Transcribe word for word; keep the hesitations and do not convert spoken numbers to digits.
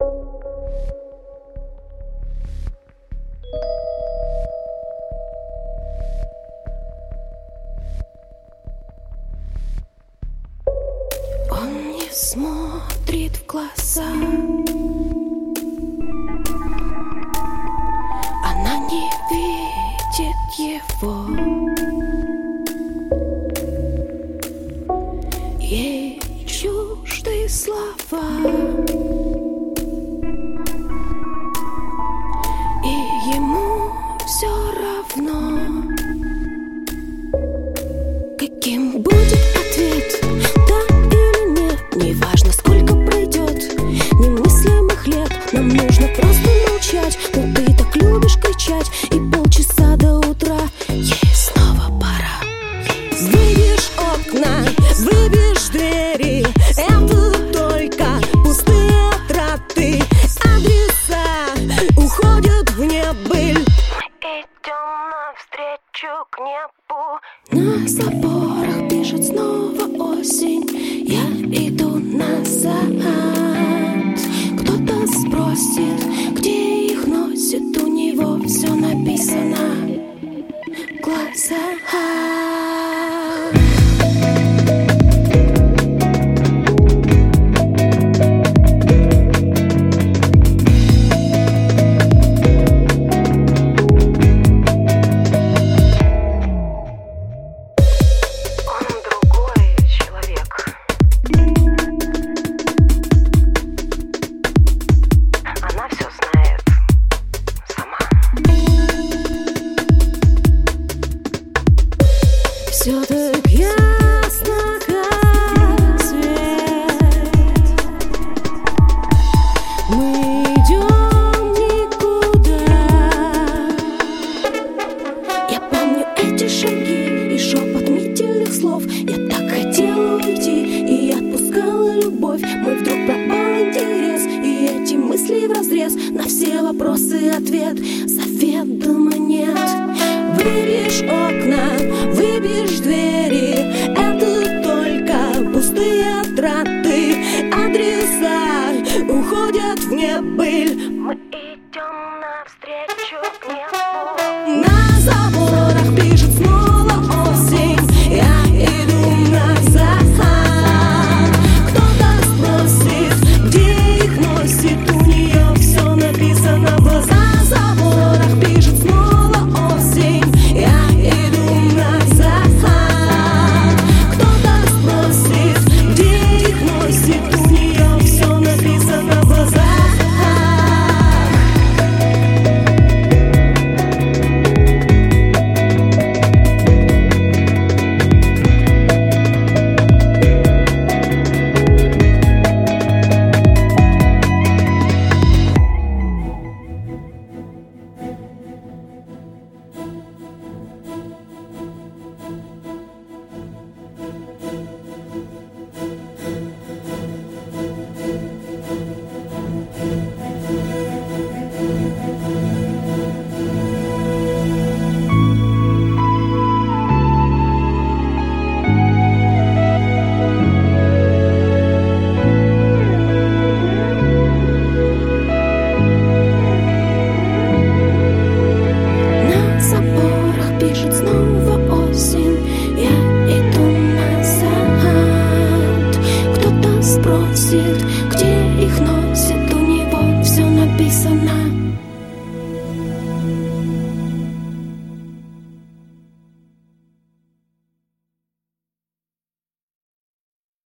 Он не смотрит в глаза, она не видит его. Ей чужды слова, и ему все равно, каким будет ответ, да или нет. Неважно, сколько пройдет немыслимых лет, нам нужно просто молчать. Но ты так любишь кричать, и полчаса до утра ей снова пора. Выбьешь окна, выбьешь двери, это только пустые траты. Адреса уходят в небыль, мы идем навстречу к небу. На заборах пишет снова осень, я иду назад. Кто-то спросит, где их носит, у него все написано в глазах. Все так ясно, как свет. Мы идем никуда. Я помню эти шаги и шепот метельных слов. Я так хотела уйти и отпускала любовь. Мы вдруг пропал интерес, и эти мысли вразрез. На все вопросы ответ заведомо нет. Выбьешь окна, выбьешь двери, это только пустые траты. Адреса уходят в небыль, мы идем навстречу к небу. На заборах пишет снова осень, я иду назад. Кто-то спросит, где их носит, у нее все написано в глазах. На заборах пишет снова осень, я иду назад. Кто-то спросит, где их носит, у нее все написано в глазах. На заборах пишет снова